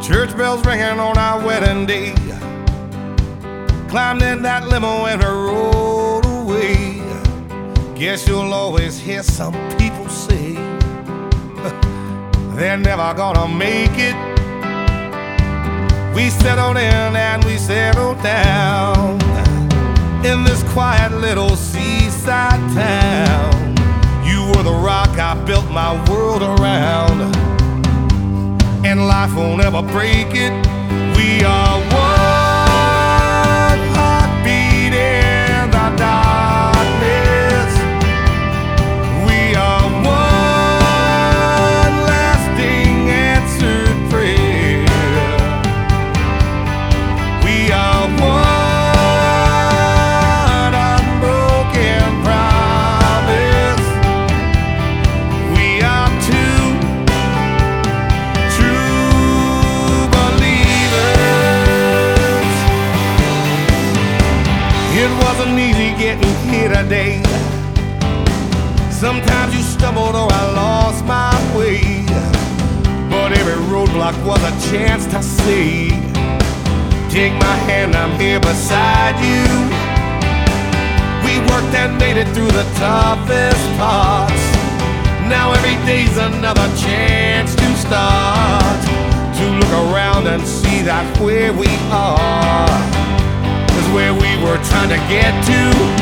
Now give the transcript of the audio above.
Church bells ringing on our wedding day. Climbed in that limo and we rode away. Guess you'll always hear some people say they're never gonna make it. We settled in and we settled down in this quiet little seaside town. You were the rock I built my world around, and life won't ever break it. We are one heartbeat in the darkness. We are one lasting answered prayer. We are one unbroken promise. We are two true believers. It wasn't easy getting here today. Sometimes you stumbled or I lost my way, but every roadblock was a chance to say, take my hand, I'm here beside you. We worked and made it through the toughest parts. Now every day's another chance to start, to look around and see that where we are is where we were trying to get to.